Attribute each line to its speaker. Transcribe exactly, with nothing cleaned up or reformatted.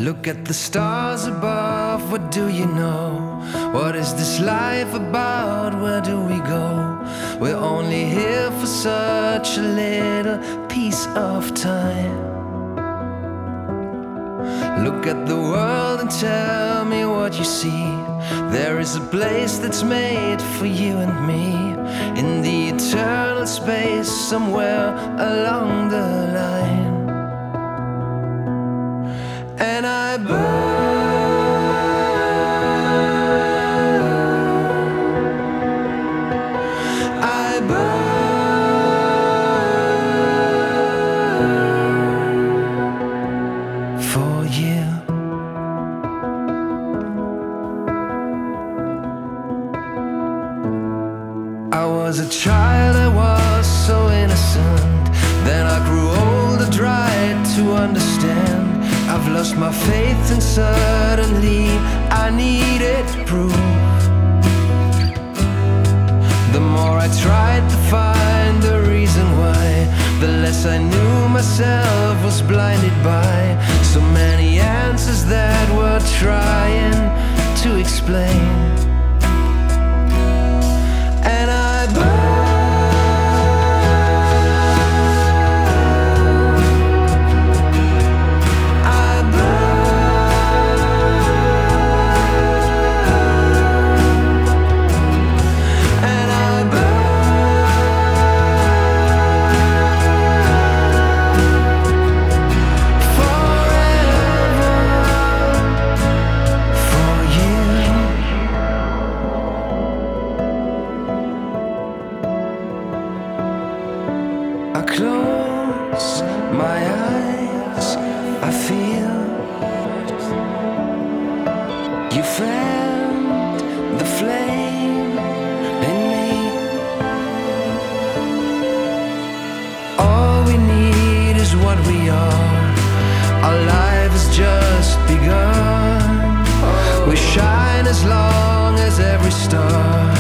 Speaker 1: Look at the stars above, what do you know? What is this life about? Where do we go? We're only here for such a little piece of time. Look at the world and tell me what you see. There is a place that's made for you and me, in the eternal space somewhere along the line. And I burn, I burn for you. I was a child, I was so innocent. Then I grew old, I tried to understand. I've lost my faith and suddenly I needed proof. The more I tried to find the reason why, the less I knew myself was blinded by so many answers that were trying to explain. And I burn, I close my eyes, I feel you fanned the flame in me. All we need is what we are. Our life has just begun. We shine as long as every star